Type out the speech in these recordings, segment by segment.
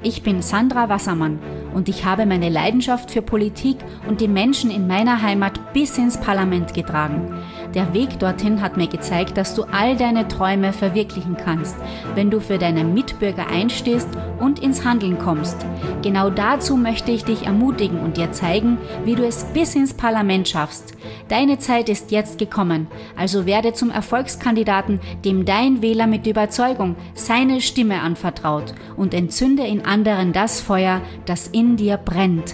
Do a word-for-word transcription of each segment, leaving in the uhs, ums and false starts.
Ich bin Sandra Wassermann und ich habe meine Leidenschaft für Politik und die Menschen in meiner Heimat bis ins Parlament getragen. Der Weg dorthin hat mir gezeigt, dass du all deine Träume verwirklichen kannst, wenn du für deine Mitbürger einstehst und ins Handeln kommst. Genau dazu möchte ich dich ermutigen und dir zeigen, wie du es bis ins Parlament schaffst. Deine Zeit ist jetzt gekommen, also werde zum Erfolgskandidaten, dem dein Wähler mit Überzeugung seine Stimme anvertraut und entzünde in anderen das Feuer, das in dir brennt.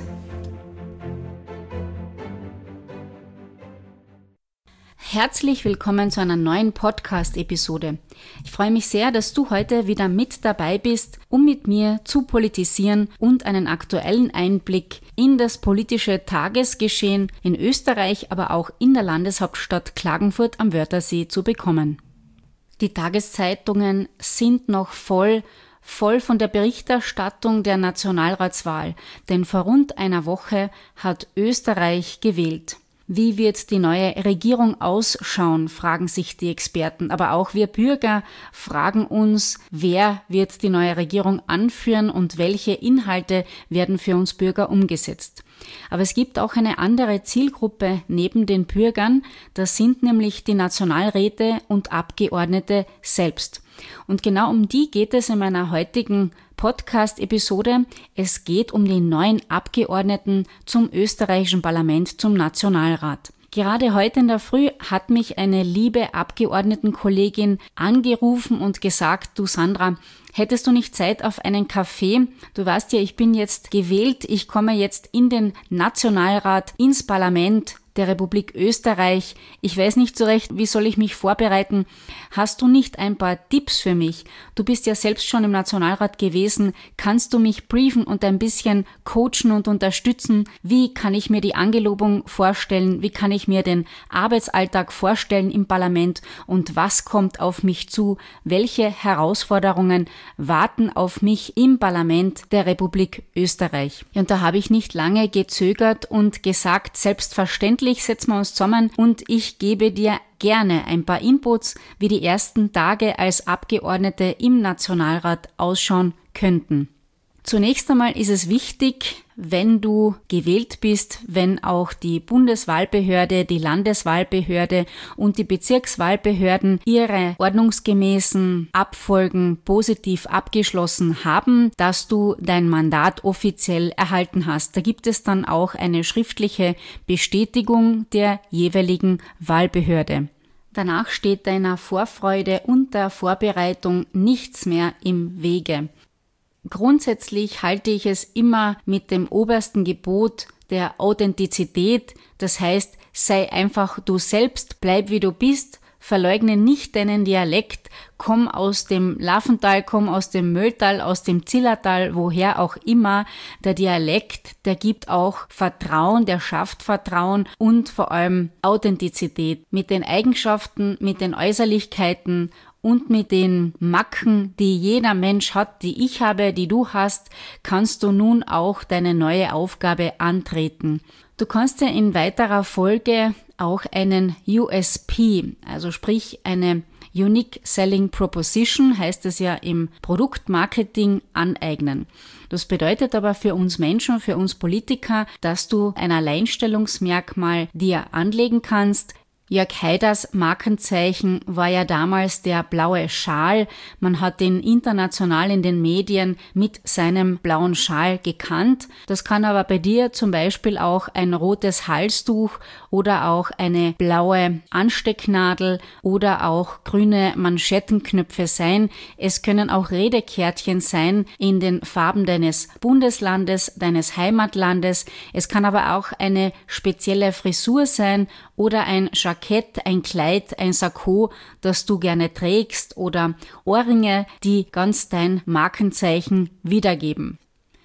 Herzlich willkommen zu einer neuen Podcast-Episode. Ich freue mich sehr, dass du heute wieder mit dabei bist, um mit mir zu politisieren und einen aktuellen Einblick in das politische Tagesgeschehen in Österreich, aber auch in der Landeshauptstadt Klagenfurt am Wörthersee zu bekommen. Die Tageszeitungen sind noch voll voll von der Berichterstattung der Nationalratswahl, denn vor rund einer Woche hat Österreich gewählt. Wie wird die neue Regierung ausschauen, fragen sich die Experten. Aber auch wir Bürger fragen uns, wer wird die neue Regierung anführen und welche Inhalte werden für uns Bürger umgesetzt. Aber es gibt auch eine andere Zielgruppe neben den Bürgern, das sind nämlich die Nationalräte und Abgeordnete selbst. Und genau um die geht es in meiner heutigen Podcast-Episode. Es geht um die neuen Abgeordneten zum österreichischen Parlament, zum Nationalrat. Gerade heute in der Früh hat mich eine liebe Abgeordnetenkollegin angerufen und gesagt, du Sandra, hättest du nicht Zeit auf einen Kaffee? Du weißt ja, ich bin jetzt gewählt, ich komme jetzt in den Nationalrat, ins Parlament der Republik Österreich. Ich weiß nicht so recht, wie soll ich mich vorbereiten? Hast du nicht ein paar Tipps für mich? Du bist ja selbst schon im Nationalrat gewesen. Kannst du mich briefen und ein bisschen coachen und unterstützen? Wie kann ich mir die Angelobung vorstellen? Wie kann ich mir den Arbeitsalltag vorstellen im Parlament? Und was kommt auf mich zu? Welche Herausforderungen warten auf mich im Parlament der Republik Österreich? Und da habe ich nicht lange gezögert und gesagt, selbstverständlich setzen wir uns zusammen und ich gebe dir gerne ein paar Inputs, wie die ersten Tage als Abgeordnete im Nationalrat ausschauen könnten. Zunächst einmal ist es wichtig, wenn du gewählt bist, wenn auch die Bundeswahlbehörde, die Landeswahlbehörde und die Bezirkswahlbehörden ihre ordnungsgemäßen Abfolgen positiv abgeschlossen haben, dass du dein Mandat offiziell erhalten hast. Da gibt es dann auch eine schriftliche Bestätigung der jeweiligen Wahlbehörde. Danach steht deiner Vorfreude und der Vorbereitung nichts mehr im Wege. Grundsätzlich halte ich es immer mit dem obersten Gebot der Authentizität, das heißt, sei einfach du selbst, bleib wie du bist, verleugne nicht deinen Dialekt, komm aus dem Laffental, komm aus dem Mölltal, aus dem Zillertal, woher auch immer. Der Dialekt, der gibt auch Vertrauen, der schafft Vertrauen und vor allem Authentizität mit den Eigenschaften, mit den Äußerlichkeiten und mit den Macken, die jeder Mensch hat, die ich habe, die du hast, kannst du nun auch deine neue Aufgabe antreten. Du kannst dir in weiterer Folge auch einen U S P, also sprich eine Unique Selling Proposition, heißt es ja im Produktmarketing, aneignen. Das bedeutet aber für uns Menschen, für uns Politiker, dass du ein Alleinstellungsmerkmal dir anlegen kannst. Jörg Haiders Markenzeichen war ja damals der blaue Schal. Man hat ihn international in den Medien mit seinem blauen Schal gekannt. Das kann aber bei dir zum Beispiel auch ein rotes Halstuch oder auch eine blaue Anstecknadel oder auch grüne Manschettenknöpfe sein. Es können auch Redekärtchen sein in den Farben deines Bundeslandes, deines Heimatlandes. Es kann aber auch eine spezielle Frisur sein oder ein Jackett, ein Kleid, ein Sakko, das du gerne trägst oder Ohrringe, die ganz dein Markenzeichen wiedergeben.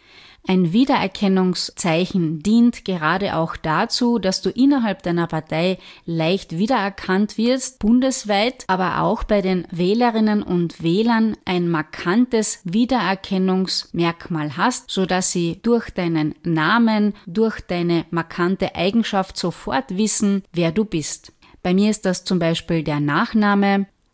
Ein Wiedererkennungszeichen dient gerade auch dazu, dass du innerhalb deiner Partei leicht wiedererkannt wirst, bundesweit, aber auch bei den Wählerinnen und Wählern ein markantes Wiedererkennungsmerkmal hast, sodass sie durch deinen Namen, durch deine markante Eigenschaft sofort wissen, wer du bist. Bei mir ist das zum Beispiel der Nachname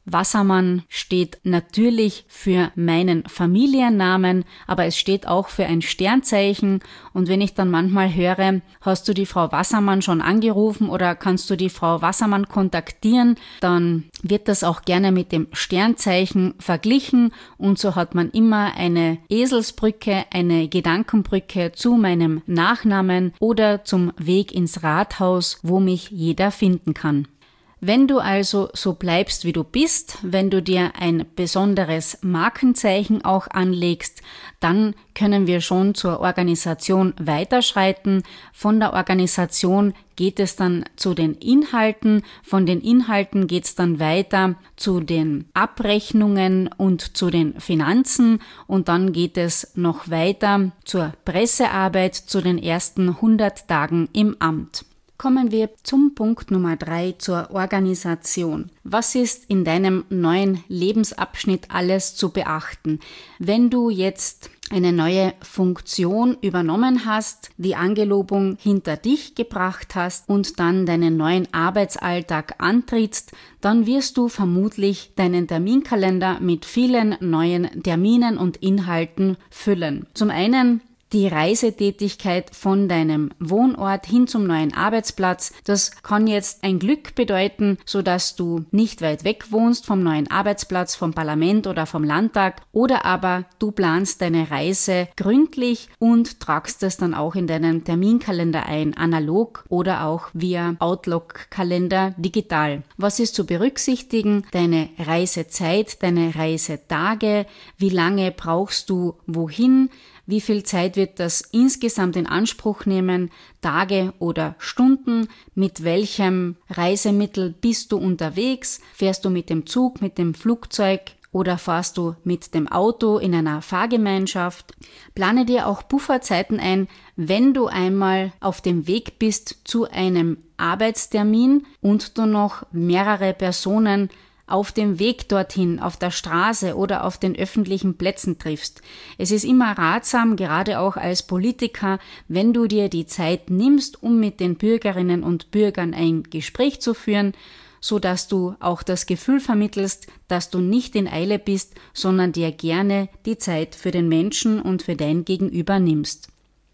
Wassermann steht natürlich für meinen Familiennamen, aber es steht auch für ein Sternzeichen. Und wenn ich dann manchmal höre, hast du die Frau Wassermann schon angerufen oder kannst du die Frau Wassermann kontaktieren, dann wird das auch gerne mit dem Sternzeichen verglichen und so hat man immer eine Eselsbrücke, eine Gedankenbrücke zu meinem Nachnamen oder zum Weg ins Rathaus, wo mich jeder finden kann. Wenn du also so bleibst, wie du bist, wenn du dir ein besonderes Markenzeichen auch anlegst, dann können wir schon zur Organisation weiterschreiten. Von der Organisation geht es dann zu den Inhalten, von den Inhalten geht es dann weiter zu den Abrechnungen und zu den Finanzen und dann geht es noch weiter zur Pressearbeit, zu den ersten hundert Tagen im Amt. Kommen wir zum Punkt Nummer drei, zur Organisation. Was ist in deinem neuen Lebensabschnitt alles zu beachten? Wenn du jetzt eine neue Funktion übernommen hast, die Angelobung hinter dich gebracht hast und dann deinen neuen Arbeitsalltag antrittst, dann wirst du vermutlich deinen Terminkalender mit vielen neuen Terminen und Inhalten füllen. Zum einen die Reisetätigkeit von deinem Wohnort hin zum neuen Arbeitsplatz. Das kann jetzt ein Glück bedeuten, so dass du nicht weit weg wohnst vom neuen Arbeitsplatz, vom Parlament oder vom Landtag, oder aber du planst deine Reise gründlich und tragst es dann auch in deinen Terminkalender ein, analog oder auch via Outlook-Kalender digital. Was ist zu berücksichtigen? Deine Reisezeit, deine Reisetage, wie lange brauchst du wohin? Wie viel Zeit wird das insgesamt in Anspruch nehmen, Tage oder Stunden? Mit welchem Reisemittel bist du unterwegs? Fährst du mit dem Zug, mit dem Flugzeug oder fahrst du mit dem Auto in einer Fahrgemeinschaft? Plane dir auch Pufferzeiten ein, wenn du einmal auf dem Weg bist zu einem Arbeitstermin und du noch mehrere Personen auf dem Weg dorthin, auf der Straße oder auf den öffentlichen Plätzen triffst. Es ist immer ratsam, gerade auch als Politiker, wenn du dir die Zeit nimmst, um mit den Bürgerinnen und Bürgern ein Gespräch zu führen, so dass du auch das Gefühl vermittelst, dass du nicht in Eile bist, sondern dir gerne die Zeit für den Menschen und für dein Gegenüber nimmst.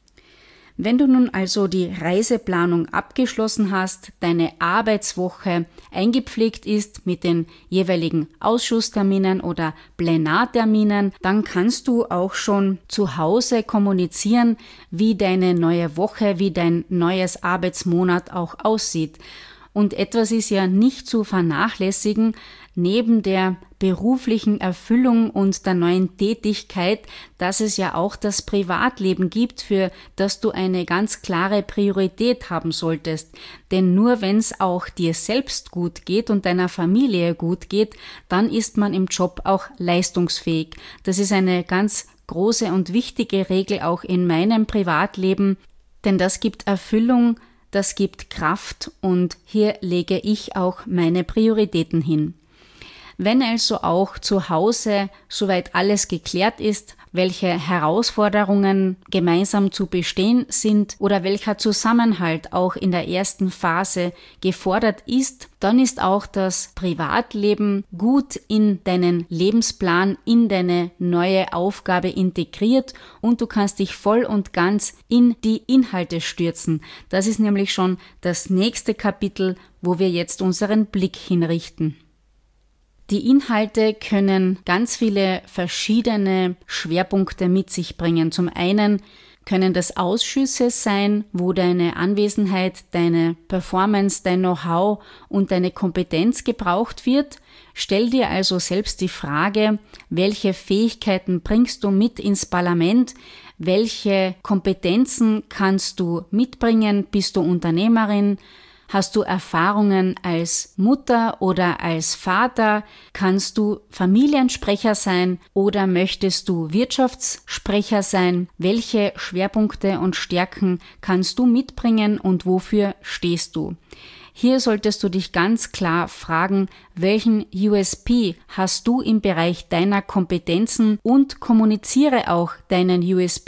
Wenn du nun also die Reiseplanung abgeschlossen hast, deine Arbeitswoche eingepflegt ist mit den jeweiligen Ausschussterminen oder Plenarterminen, dann kannst du auch schon zu Hause kommunizieren, wie deine neue Woche, wie dein neues Arbeitsmonat auch aussieht. Und etwas ist ja nicht zu vernachlässigen, neben der beruflichen Erfüllung und der neuen Tätigkeit, dass es ja auch das Privatleben gibt, für das du eine ganz klare Priorität haben solltest. Denn nur wenn es auch dir selbst gut geht und deiner Familie gut geht, dann ist man im Job auch leistungsfähig. Das ist eine ganz große und wichtige Regel auch in meinem Privatleben, denn das gibt Erfüllung, das gibt Kraft und hier lege ich auch meine Prioritäten hin. Wenn also auch zu Hause soweit alles geklärt ist, welche Herausforderungen gemeinsam zu bestehen sind oder welcher Zusammenhalt auch in der ersten Phase gefordert ist, dann ist auch das Privatleben gut in deinen Lebensplan, in deine neue Aufgabe integriert und du kannst dich voll und ganz in die Inhalte stürzen. Das ist nämlich schon das nächste Kapitel, wo wir jetzt unseren Blick hinrichten. Die Inhalte können ganz viele verschiedene Schwerpunkte mit sich bringen. Zum einen können das Ausschüsse sein, wo deine Anwesenheit, deine Performance, dein Know-how und deine Kompetenz gebraucht wird. Stell dir also selbst die Frage, welche Fähigkeiten bringst du mit ins Parlament? Welche Kompetenzen kannst du mitbringen? Bist du Unternehmerin? Hast du Erfahrungen als Mutter oder als Vater? Kannst du Familiensprecher sein oder möchtest du Wirtschaftssprecher sein? Welche Schwerpunkte und Stärken kannst du mitbringen und wofür stehst du? Hier solltest du dich ganz klar fragen, welchen U S P hast du im Bereich deiner Kompetenzen und kommuniziere auch deinen U S P.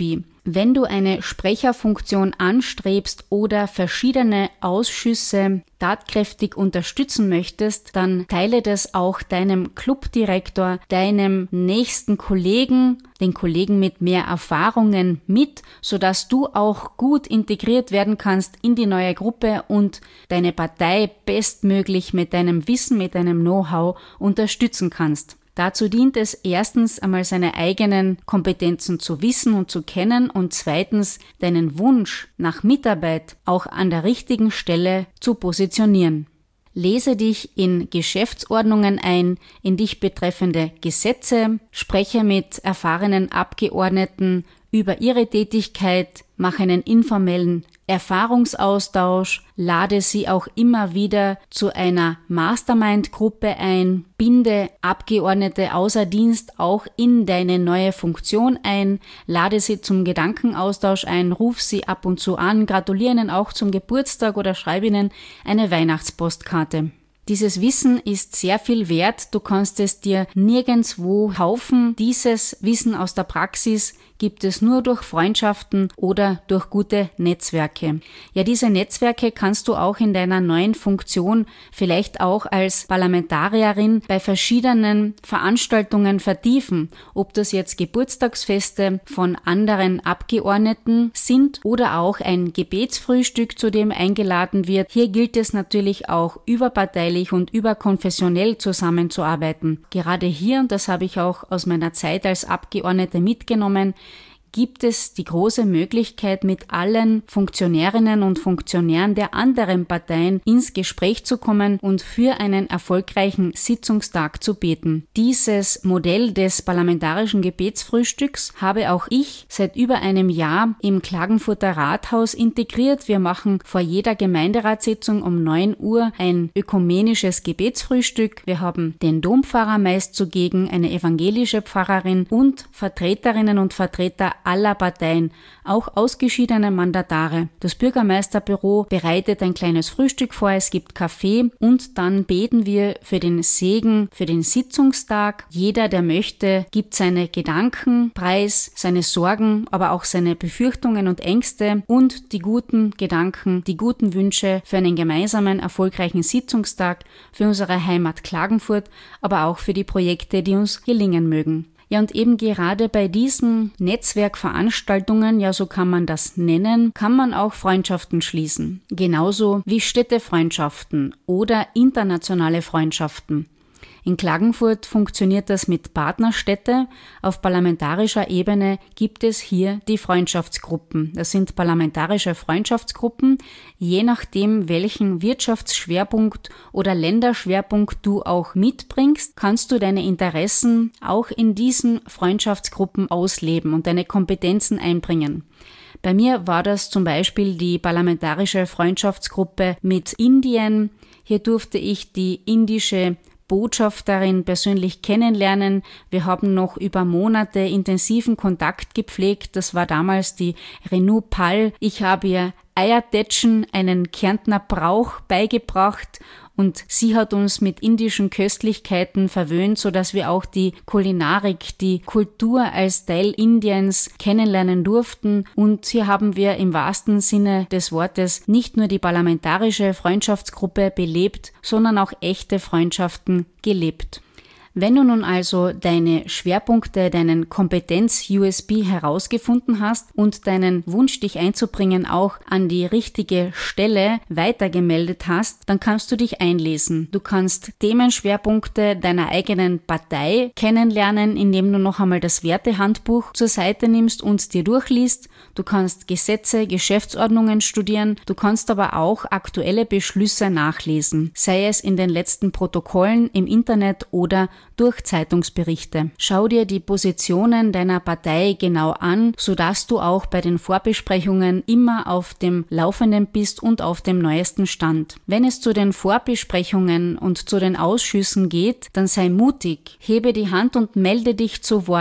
Wenn du eine Sprecherfunktion anstrebst oder verschiedene Ausschüsse tatkräftig unterstützen möchtest, dann teile das auch deinem Clubdirektor, deinem nächsten Kollegen, den Kollegen mit mehr Erfahrungen mit, sodass du auch gut integriert werden kannst in die neue Gruppe und deine Partei bestmöglich mit deinem Wissen, mit deinem Know-how unterstützen kannst. Dazu dient es erstens einmal seine eigenen Kompetenzen zu wissen und zu kennen und zweitens deinen Wunsch nach Mitarbeit auch an der richtigen Stelle zu positionieren. Lese dich in Geschäftsordnungen ein, in dich betreffende Gesetze, spreche mit erfahrenen Abgeordneten über ihre Tätigkeit, mache einen informellen Erfahrungsaustausch, lade sie auch immer wieder zu einer Mastermind-Gruppe ein, binde Abgeordnete außer Dienst auch in deine neue Funktion ein, lade sie zum Gedankenaustausch ein, ruf sie ab und zu an, gratuliere ihnen auch zum Geburtstag oder schreibe ihnen eine Weihnachtspostkarte. Dieses Wissen ist sehr viel wert, du kannst es dir nirgendwo kaufen. Dieses Wissen aus der Praxis gibt es nur durch Freundschaften oder durch gute Netzwerke. Ja, diese Netzwerke kannst du auch in deiner neuen Funktion, vielleicht auch als Parlamentarierin, bei verschiedenen Veranstaltungen vertiefen. Ob das jetzt Geburtstagsfeste von anderen Abgeordneten sind oder auch ein Gebetsfrühstück, zu dem eingeladen wird. Hier gilt es natürlich auch überparteilich und überkonfessionell zusammenzuarbeiten. Gerade hier, und das habe ich auch aus meiner Zeit als Abgeordnete mitgenommen, gibt es die große Möglichkeit, mit allen Funktionärinnen und Funktionären der anderen Parteien ins Gespräch zu kommen und für einen erfolgreichen Sitzungstag zu beten. Dieses Modell des parlamentarischen Gebetsfrühstücks habe auch ich seit über einem Jahr im Klagenfurter Rathaus integriert. Wir machen vor jeder Gemeinderatssitzung um neun Uhr ein ökumenisches Gebetsfrühstück. Wir haben den Dompfarrer meist zugegen, eine evangelische Pfarrerin und Vertreterinnen und Vertreter aller Parteien, auch ausgeschiedene Mandatare. Das Bürgermeisterbüro bereitet ein kleines Frühstück vor, es gibt Kaffee und dann beten wir für den Segen, für den Sitzungstag. Jeder, der möchte, gibt seine Gedanken preis, seine Sorgen, aber auch seine Befürchtungen und Ängste und die guten Gedanken, die guten Wünsche für einen gemeinsamen, erfolgreichen Sitzungstag für unsere Heimat Klagenfurt, aber auch für die Projekte, die uns gelingen mögen. Ja, und eben gerade bei diesen Netzwerkveranstaltungen, ja, so kann man das nennen, kann man auch Freundschaften schließen. Genauso wie Städtefreundschaften oder internationale Freundschaften. In Klagenfurt funktioniert das mit Partnerstädte. Auf parlamentarischer Ebene gibt es hier die Freundschaftsgruppen. Das sind parlamentarische Freundschaftsgruppen. Je nachdem, welchen Wirtschaftsschwerpunkt oder Länderschwerpunkt du auch mitbringst, kannst du deine Interessen auch in diesen Freundschaftsgruppen ausleben und deine Kompetenzen einbringen. Bei mir war das zum Beispiel die parlamentarische Freundschaftsgruppe mit Indien. Hier durfte ich die indische Botschafterin persönlich kennenlernen. Wir haben noch über Monate intensiven Kontakt gepflegt. Das war damals die Renu Pall. Ich habe ihr Eiertätschen, einen Kärntner Brauch, beigebracht und sie hat uns mit indischen Köstlichkeiten verwöhnt, sodass wir auch die Kulinarik, die Kultur als Teil Indiens kennenlernen durften. Und hier haben wir im wahrsten Sinne des Wortes nicht nur die parlamentarische Freundschaftsgruppe belebt, sondern auch echte Freundschaften gelebt. Wenn du nun also deine Schwerpunkte, deinen Kompetenz-U S B herausgefunden hast und deinen Wunsch, dich einzubringen, auch an die richtige Stelle weitergemeldet hast, dann kannst du dich einlesen. Du kannst Themenschwerpunkte deiner eigenen Partei kennenlernen, indem du noch einmal das Wertehandbuch zur Seite nimmst und dir durchliest. Du kannst Gesetze, Geschäftsordnungen studieren. Du kannst aber auch aktuelle Beschlüsse nachlesen, sei es in den letzten Protokollen im Internet oder durch Zeitungsberichte. Schau dir die Positionen deiner Partei genau an, sodass du auch bei den Vorbesprechungen immer auf dem Laufenden bist und auf dem neuesten Stand. Wenn es zu den Vorbesprechungen und zu den Ausschüssen geht, dann sei mutig, hebe die Hand und melde dich zu Wort.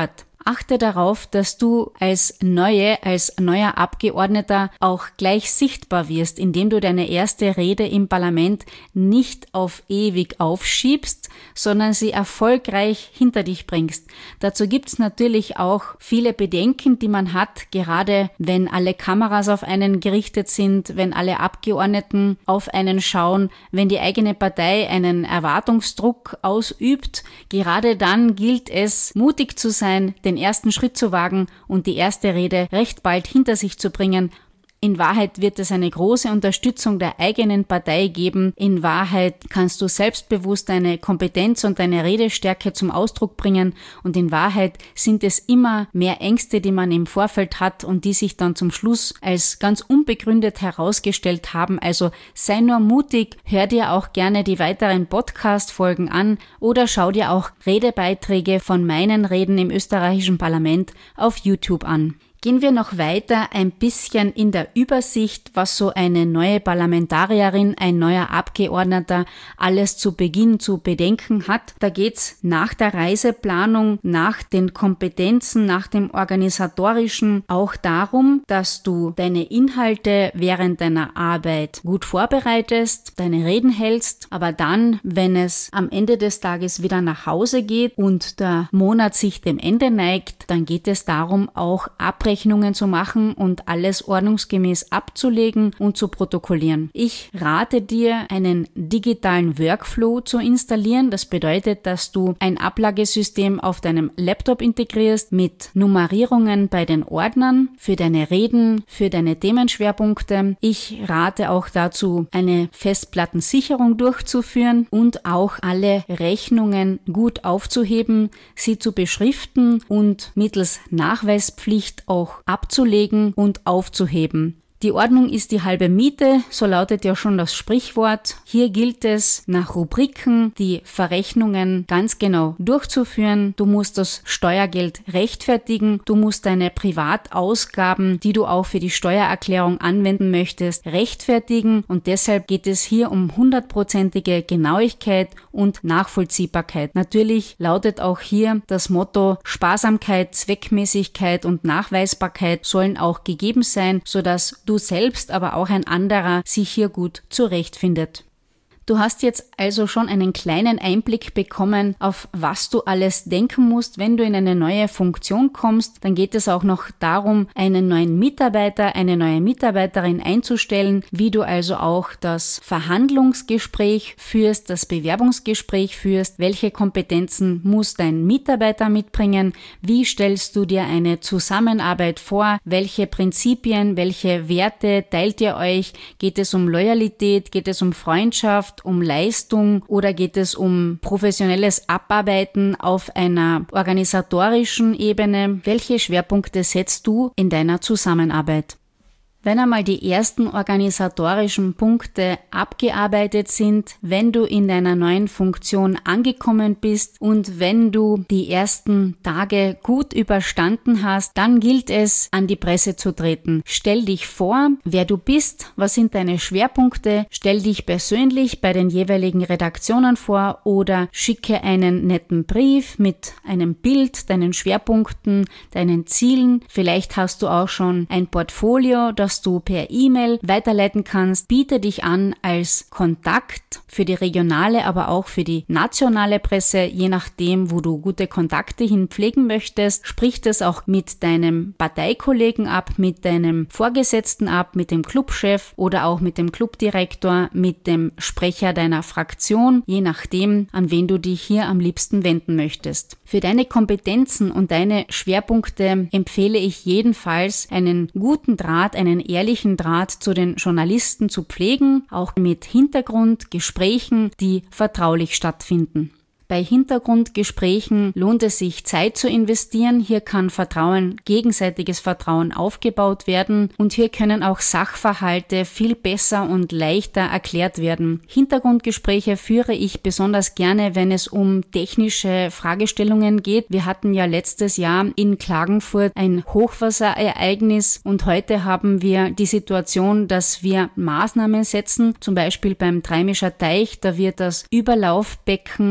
Achte darauf, dass du als neue, als neuer Abgeordneter auch gleich sichtbar wirst, indem du deine erste Rede im Parlament nicht auf ewig aufschiebst, sondern sie erfolgreich hinter dich bringst. Dazu gibt's natürlich auch viele Bedenken, die man hat, gerade wenn alle Kameras auf einen gerichtet sind, wenn alle Abgeordneten auf einen schauen, wenn die eigene Partei einen Erwartungsdruck ausübt. Gerade dann gilt es, mutig zu sein, den ersten Schritt zu wagen und die erste Rede recht bald hinter sich zu bringen. In Wahrheit wird es eine große Unterstützung der eigenen Partei geben. In Wahrheit kannst du selbstbewusst deine Kompetenz und deine Redestärke zum Ausdruck bringen. Und in Wahrheit sind es immer mehr Ängste, die man im Vorfeld hat und die sich dann zum Schluss als ganz unbegründet herausgestellt haben. Also sei nur mutig, hör dir auch gerne die weiteren Podcast-Folgen an oder schau dir auch Redebeiträge von meinen Reden im österreichischen Parlament auf YouTube an. Gehen wir noch weiter ein bisschen in der Übersicht, was so eine neue Parlamentarierin, ein neuer Abgeordneter alles zu Beginn zu bedenken hat. Da geht's nach der Reiseplanung, nach den Kompetenzen, nach dem Organisatorischen auch darum, dass du deine Inhalte während deiner Arbeit gut vorbereitest, deine Reden hältst, aber dann, wenn es am Ende des Tages wieder nach Hause geht und der Monat sich dem Ende neigt, dann geht es darum, auch Abrechnungen zu machen und alles ordnungsgemäß abzulegen und zu protokollieren. Ich rate dir, einen digitalen Workflow zu installieren. Das bedeutet, dass du ein Ablagesystem auf deinem Laptop integrierst mit Nummerierungen bei den Ordnern für deine Reden, für deine Themenschwerpunkte. Ich rate auch dazu, eine Festplattensicherung durchzuführen und auch alle Rechnungen gut aufzuheben, sie zu beschriften und mittels Nachweispflicht auch abzulegen und aufzuheben. Die Ordnung ist die halbe Miete, so lautet ja schon das Sprichwort. Hier gilt es, nach Rubriken die Verrechnungen ganz genau durchzuführen. Du musst das Steuergeld rechtfertigen. Du musst deine Privatausgaben, die du auch für die Steuererklärung anwenden möchtest, rechtfertigen. Und deshalb geht es hier um hundertprozentige Genauigkeit und Nachvollziehbarkeit. Natürlich lautet auch hier das Motto Sparsamkeit, Zweckmäßigkeit und Nachweisbarkeit sollen auch gegeben sein, sodass du selbst, aber auch ein anderer sich hier gut zurechtfindet. Du hast jetzt also schon einen kleinen Einblick bekommen, auf was du alles denken musst, wenn du in eine neue Funktion kommst. Dann geht es auch noch darum, einen neuen Mitarbeiter, eine neue Mitarbeiterin einzustellen, wie du also auch das Verhandlungsgespräch führst, das Bewerbungsgespräch führst, welche Kompetenzen muss dein Mitarbeiter mitbringen, wie stellst du dir eine Zusammenarbeit vor, welche Prinzipien, welche Werte teilt ihr euch, geht es um Loyalität, geht es um Freundschaft, um Leistung oder geht es um professionelles Abarbeiten auf einer organisatorischen Ebene? Welche Schwerpunkte setzt du in deiner Zusammenarbeit? Wenn einmal die ersten organisatorischen Punkte abgearbeitet sind, wenn du in deiner neuen Funktion angekommen bist und wenn du die ersten Tage gut überstanden hast, dann gilt es, an die Presse zu treten. Stell dich vor, wer du bist, was sind deine Schwerpunkte, stell dich persönlich bei den jeweiligen Redaktionen vor oder schicke einen netten Brief mit einem Bild, deinen Schwerpunkten, deinen Zielen. Vielleicht hast du auch schon ein Portfolio, das du per E-Mail weiterleiten kannst. Biete dich an als Kontakt für die regionale, aber auch für die nationale Presse, je nachdem, wo du gute Kontakte hin pflegen möchtest. Sprich das auch mit deinem Parteikollegen ab, mit deinem Vorgesetzten ab, mit dem Clubchef oder auch mit dem Clubdirektor, mit dem Sprecher deiner Fraktion, je nachdem, an wen du dich hier am liebsten wenden möchtest. Für deine Kompetenzen und deine Schwerpunkte empfehle ich jedenfalls, einen guten Draht, einen ehrlichen Draht zu den Journalisten zu pflegen, auch mit Hintergrundgesprächen, die vertraulich stattfinden. Bei Hintergrundgesprächen lohnt es sich, Zeit zu investieren. Hier kann Vertrauen, gegenseitiges Vertrauen aufgebaut werden und hier können auch Sachverhalte viel besser und leichter erklärt werden. Hintergrundgespräche führe ich besonders gerne, wenn es um technische Fragestellungen geht. Wir hatten ja letztes Jahr in Klagenfurt ein Hochwasserereignis und heute haben wir die Situation, dass wir Maßnahmen setzen, zum Beispiel beim Dreimischer Teich, da wird das Überlaufbecken verschoben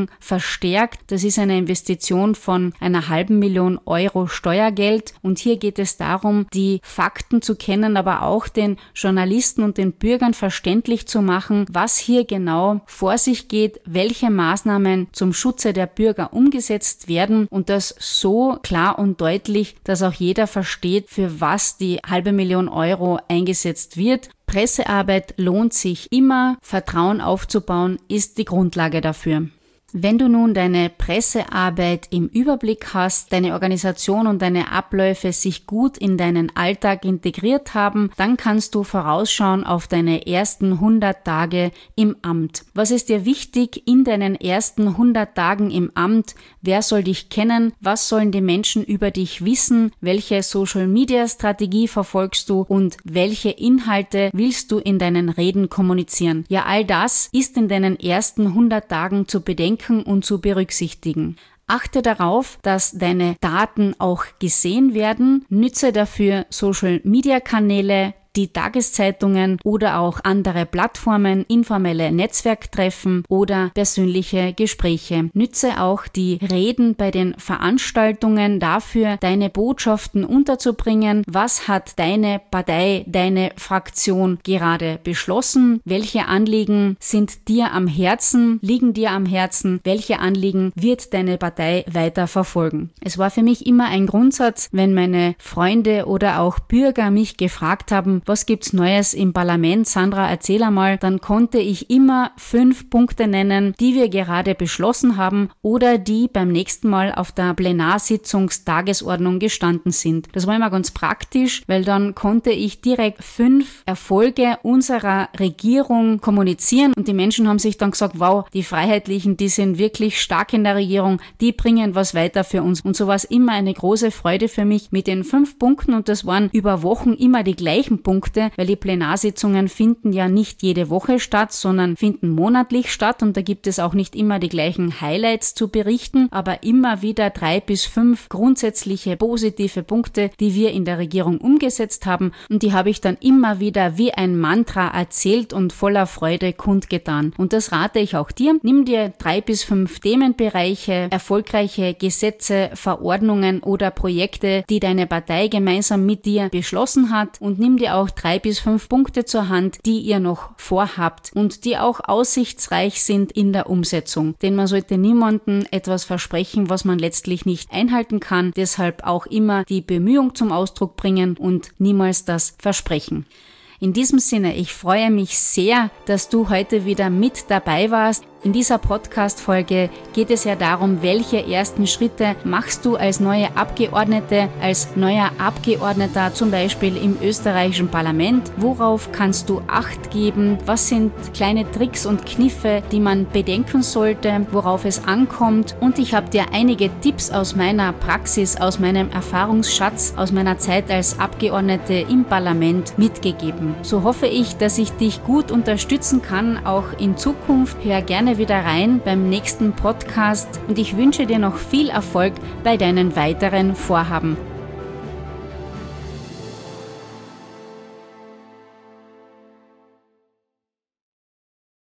verstärkt. Das ist eine Investition von einer halben Million Euro Steuergeld und hier geht es darum, die Fakten zu kennen, aber auch den Journalisten und den Bürgern verständlich zu machen, was hier genau vor sich geht, welche Maßnahmen zum Schutze der Bürger umgesetzt werden und das so klar und deutlich, dass auch jeder versteht, für was die halbe Million Euro eingesetzt wird. Pressearbeit lohnt sich immer, Vertrauen aufzubauen ist die Grundlage dafür. Wenn du nun deine Pressearbeit im Überblick hast, deine Organisation und deine Abläufe sich gut in deinen Alltag integriert haben, dann kannst du vorausschauen auf deine ersten hundert Tage im Amt. Was ist dir wichtig in deinen ersten hundert Tagen im Amt? Wer soll dich kennen? Was sollen die Menschen über dich wissen? Welche Social-Media-Strategie verfolgst du und welche Inhalte willst du in deinen Reden kommunizieren? Ja, all das ist in deinen ersten hundert Tagen zu bedenken und zu berücksichtigen. Achte darauf, dass deine Daten auch gesehen werden. Nütze dafür Social-Media-Kanäle, die Tageszeitungen oder auch andere Plattformen, informelle Netzwerktreffen oder persönliche Gespräche. Nütze auch die Reden bei den Veranstaltungen dafür, deine Botschaften unterzubringen. Was hat deine Partei, deine Fraktion gerade beschlossen? Welche Anliegen sind dir am Herzen, liegen dir am Herzen? Welche Anliegen wird deine Partei weiter verfolgen? Es war für mich immer ein Grundsatz, wenn meine Freunde oder auch Bürger mich gefragt haben, was gibt's Neues im Parlament? Sandra, erzähl einmal. Dann konnte ich immer fünf Punkte nennen, die wir gerade beschlossen haben oder die beim nächsten Mal auf der Plenarsitzungstagesordnung gestanden sind. Das war immer ganz praktisch, weil dann konnte ich direkt fünf Erfolge unserer Regierung kommunizieren und die Menschen haben sich dann gesagt, wow, die Freiheitlichen, die sind wirklich stark in der Regierung, die bringen was weiter für uns. Und so war es immer eine große Freude für mich mit den fünf Punkten und das waren über Wochen immer die gleichen Punkte. Punkte, weil die Plenarsitzungen finden ja nicht jede Woche statt, sondern finden monatlich statt und da gibt es auch nicht immer die gleichen Highlights zu berichten, aber immer wieder drei bis fünf grundsätzliche positive Punkte, die wir in der Regierung umgesetzt haben und die habe ich dann immer wieder wie ein Mantra erzählt und voller Freude kundgetan. Und das rate ich auch dir. Nimm dir drei bis fünf Themenbereiche, erfolgreiche Gesetze, Verordnungen oder Projekte, die deine Partei gemeinsam mit dir beschlossen hat und nimm dir auch drei bis fünf Punkte zur Hand, die ihr noch vorhabt und die auch aussichtsreich sind in der Umsetzung. Denn man sollte niemandem etwas versprechen, was man letztlich nicht einhalten kann. Deshalb auch immer die Bemühung zum Ausdruck bringen und niemals das Versprechen. In diesem Sinne, ich freue mich sehr, dass du heute wieder mit dabei warst. In dieser Podcast-Folge geht es ja darum, welche ersten Schritte machst du als neue Abgeordnete, als neuer Abgeordneter zum Beispiel im österreichischen Parlament? Worauf kannst du Acht geben? Was sind kleine Tricks und Kniffe, die man bedenken sollte, worauf es ankommt? Und ich habe dir einige Tipps aus meiner Praxis, aus meinem Erfahrungsschatz, aus meiner Zeit als Abgeordnete im Parlament mitgegeben. So hoffe ich, dass ich dich gut unterstützen kann, auch in Zukunft. Hör gerne wieder rein beim nächsten Podcast und ich wünsche dir noch viel Erfolg bei deinen weiteren Vorhaben.